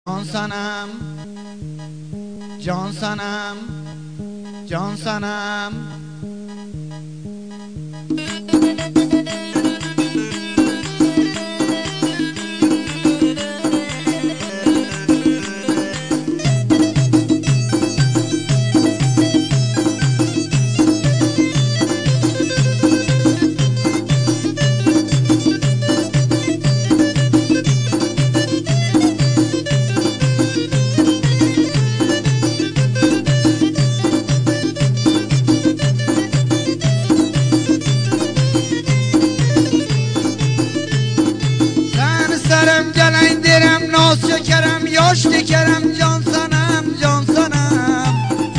جان سنم جان سنم جان سنم سرم گلین درم ناز شکرم یاش دکرم جان سنم جان سنم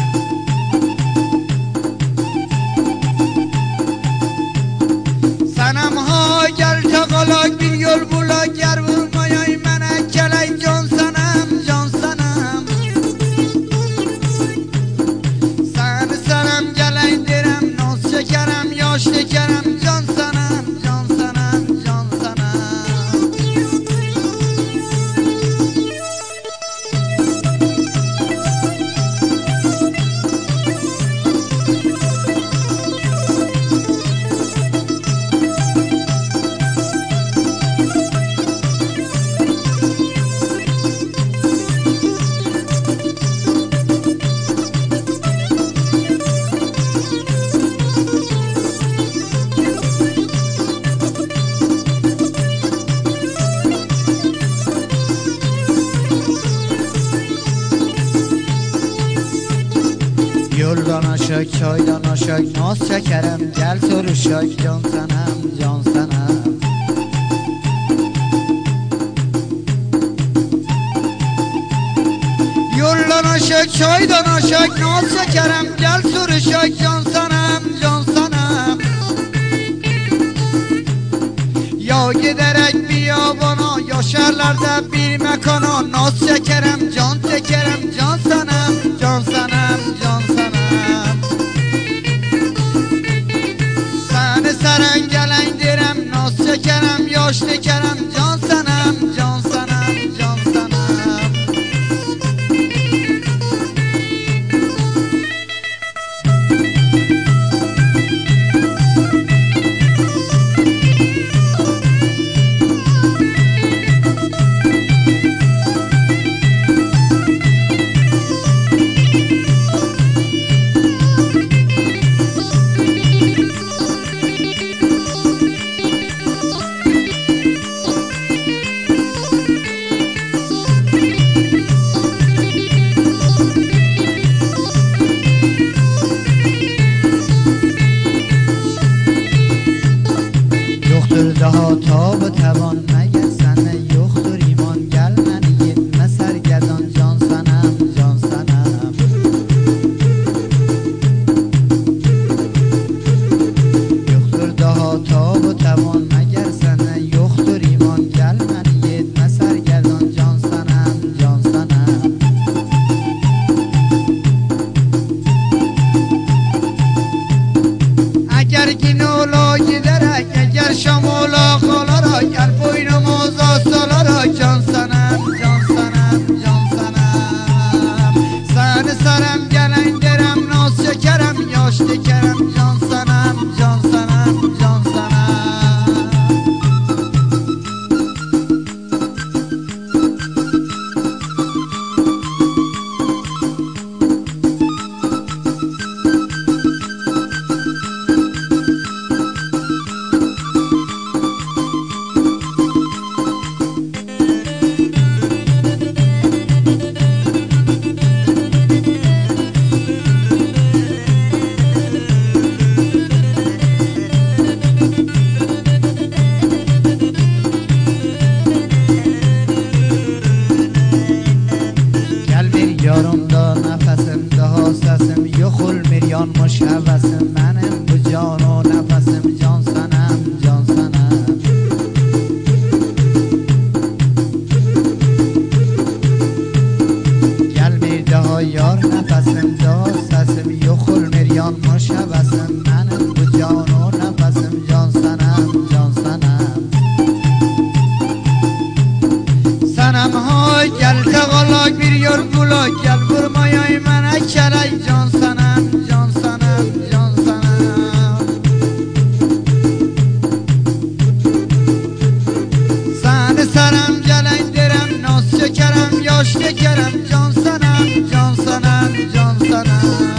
سنم ها گر تقالاک بین یل بولا گر بول مایای منه کلین جان سنم جان سنم سرم گلین درم ناز شکرم یاش دکرم جان سنم جان سنم جان سنم Yoldan aşak, çaydan aşak, naz çekerem, gel soruşak, can senem, can senem. Yoldan aşak, çaydan aşak, naz çekerem, gel soruşak, can senem, can senem. Ya giderek biyabana, yaşarlarda bir mekana, naz çekerem, can çekerem, can senem, can senem, can senem. Seren gelen direm, naz çekerem, yaş dikerem, can senem, can senem, can senem. Yoktur daha tabi taban meğer sene yoktur iman gelmeni yetme sergedan can senem can senem. Yoktur daha tabi taban meğer sene yoktur iman gelmeni yetme sergedan can senem can senem. Eğer ginola giderek eğer şamola kalara gel boynumuz asalara can senem can senem can senem. Seni serem gelen derem naz çekerem yaş dikerem can senem can senem can senem. yaş şekerim can sanam can sanam can sanam.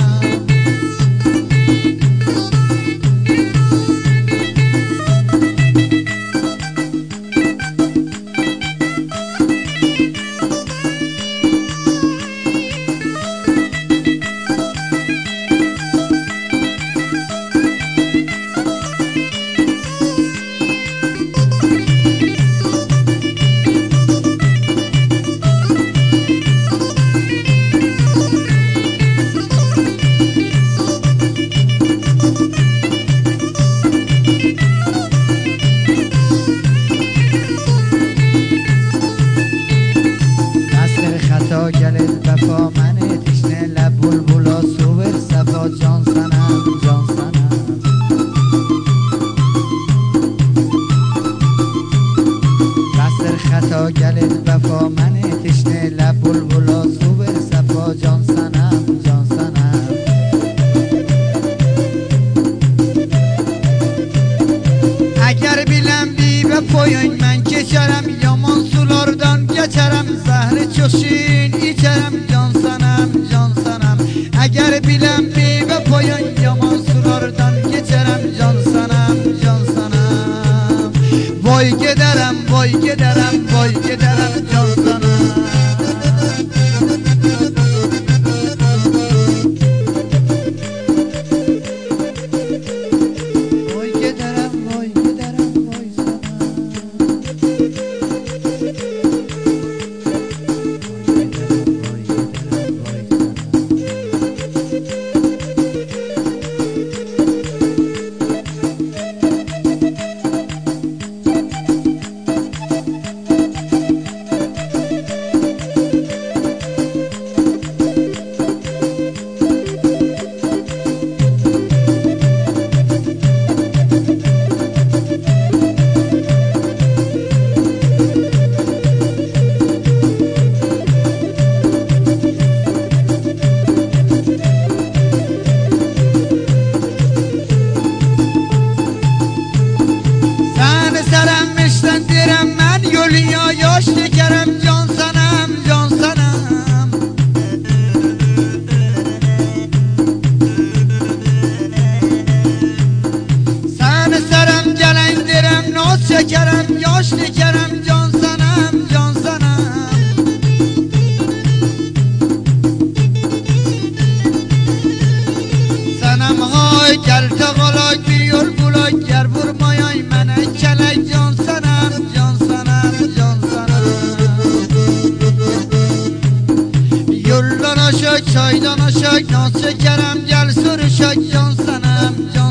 گل وفا من تشنه لب بلبلا سوبر صفا جان سنم جان سنم. قصر خطا گل وفا من تشنه لب بلبلا سوبر صفا جان سنم جان سنم. اگر bilem بی وفایın من keçerim yaman sulardan geçerim zehri çok şirin içerim can sanam can sanam. Eğer bilem bir vefayın yaman sulardan geçerim can sanam can sanam. Vay giderim vay giderim vay giderim can sanam. Vay giderim vay giderim vay Yolya yaş şekerim can sanam can sanam. Seni serem gelendirem naz şekerim yaş şekerim can sanam can sanam. Sanam hay gel tağalak bir yol bulak yer vurmayay mene kelek can sanam can sanam. Yoldan aşağı çaydan aşağı naz şekerim gel sürüşek can sanam can